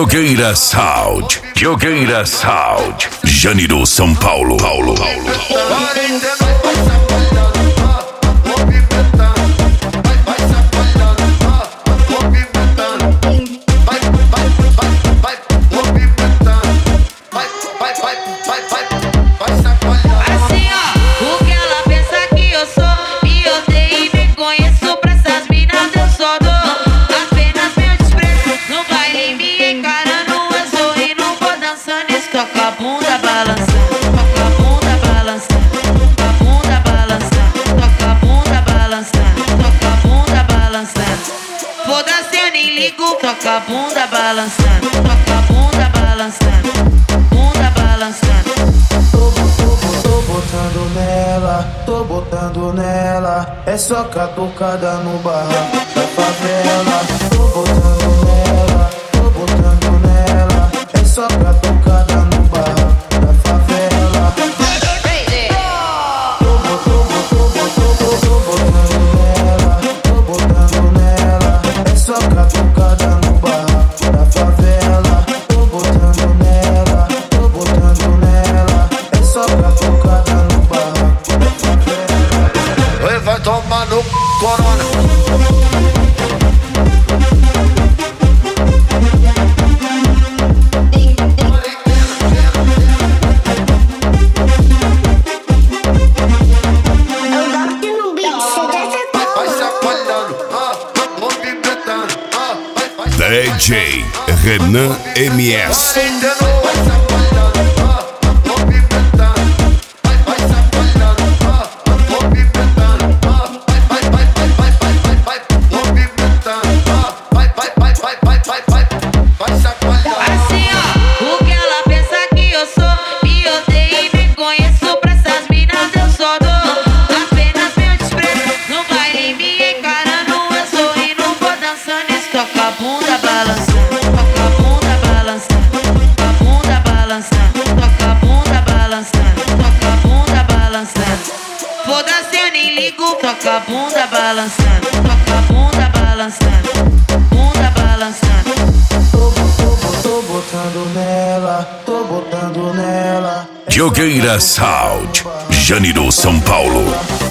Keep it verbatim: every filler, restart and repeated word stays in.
Jogueira Sound, Jogueira Sound, Janeiro, São Paulo, Paulo, Paulo. Toca a bunda balançando, toca a bunda balançando, toca a bunda balançando, toca a bunda balançando, toca a bunda balançando. Foda-se, eu nem ligo. Toca a bunda balançando, toca a bunda balançando, bunda balançando. Tô, tô, tô botando nela, tô botando nela. É só catucada no barraco da favela. Tô botando nela, tô botando nela. É só catucada no Corona. Vai chacoalhando, ah, movimentando, ah, vai, vai. D J Renan M S. Toca a bunda balançando, toca a bunda balançando, toca a bunda balançando, toca a bunda balançando, toca a bunda balançando. Foda-se, eu nem ligo. Toca a bunda balançando, toca a bunda balançando, bunda balançando. Tô, tô, tô botando nela, tô botando nela. Jogueira Sound, Janeiro, São Paulo.